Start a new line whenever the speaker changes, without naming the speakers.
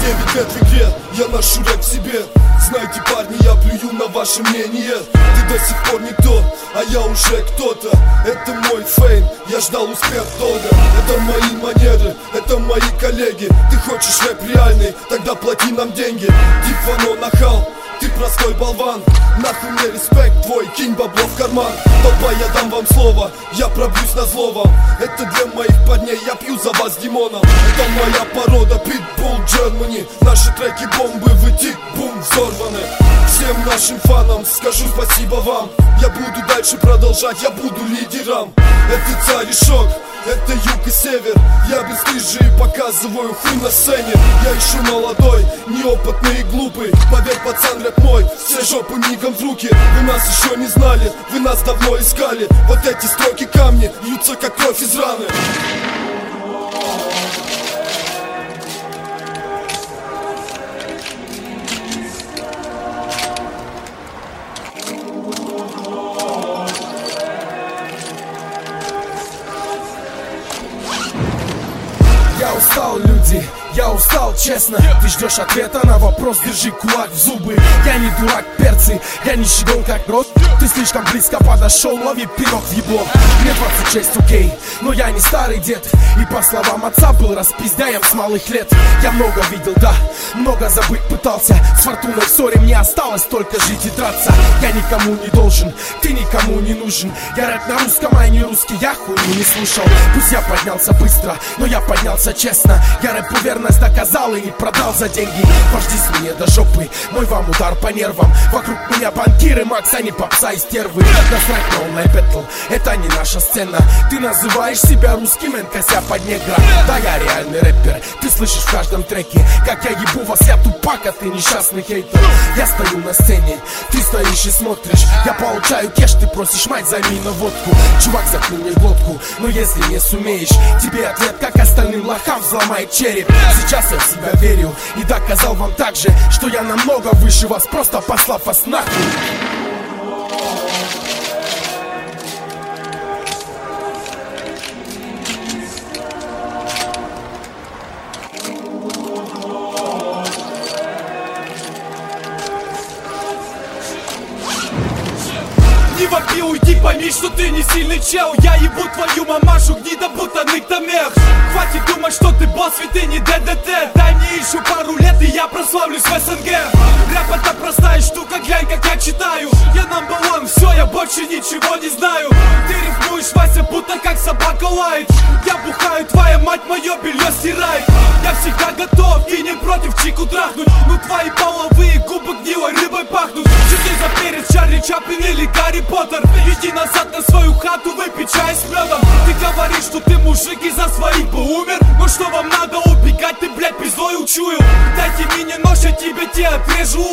ведь нет в игре, я ношу рэп в себе. Знаете, парни, я плюю на ваше мнение. Ты до сих пор никто, а я уже кто-то. Это мой фейм, я ждал успех долго. Это мои манеры, это мои коллеги. Ты хочешь рэп реальный, тогда плати нам деньги. Дифано нахал, ты простой болван. Нахуй мне респект твой, кинь бабло в карман. Толпа, я дам вам слово, я пробьюсь на зло вам. Это для моих парней, я пью за вас Димоном. Это моя порода, Pitbull Germany. Наши треки бомбы, вы тик-бум взорваны. Всем нашим фанам скажу спасибо вам. Я буду дальше продолжать, я буду лидером. Это царь и шок, это юг и север. Я бесстыжий показываю хуй на сцене. Я еще молодой, неопытный и глупый. Поверь, пацан, рэп мой, все жопы мигом в руки. Вы нас еще не знали, вы нас давно искали. Вот эти строки камни льются как кровь из раны.
Я устал, люди, я устал, честно. Ты ждешь ответа на вопрос, держи кулак в зубы. Я не дурак, перцы, я не щегол как рот. Ты слишком близко подошел, лови пинок в ебло. Мне 26, окей, но я не старый дед. И по словам отца был распиздяем с малых лет. Я много видел, да, много забыть пытался. С фортуной в ссоре мне осталось только жить и драться. Я никому не должен, ты никому не нужен. Я рэп на русском, а не русский, я хуйню не слушал. Пусть я поднялся быстро, но я поднялся честно. Я рэпу верность доказал и не продал за деньги. Вождись мне до жопы, мой вам удар по нервам. Вокруг меня банкиры, Макс, а не попса и стервы. Насрать на онлайн бэтл, это не наша сцена. Ты называешь себя русским, кося под негра. Да, я реальный рэпер, ты слышишь в каждом треке как я ебу вас, я тупак, а ты несчастный хейтер. Я стою на сцене, ты стоишь и смотришь. Я получаю кеш, ты просишь мать, займи на водку. Чувак, заткни мне глотку, но если не сумеешь, тебе ответ, как остальным лохам, взломает череп. Сейчас я в себя верю и доказал вам также, что я намного выше вас, просто послав вас нахуй.
Не вопи, уйди, пойми, что ты не сильный чел. Я ебу твою мамашу, гнида, будто ныктомех. Хватит думать, что ты босс, ведь ты не ДДТ. Дай мне еще пару лет, и я прославлюсь в СНГ. Рэп это простая штука, глянь, как я читаю. Я number one, все, я больше ничего не знаю. Ты рифмуешь, Вася, будто как собака лает. Я бухаю, твоя мать мое белье стирает. Я всегда готов и не против чику трахнуть. Ну твои половые губы гнилой рыбой пахнут. Читай за перец, Чарли Чаплин или Гарри Поттер. Иди назад на свою хату, выпей чай с медом. Ты говоришь, что ты мужик и за своих бы умер. Но что вам надо убегать, ты, блядь, пиздой учую. Дайте мне нож, я тебе те отрежу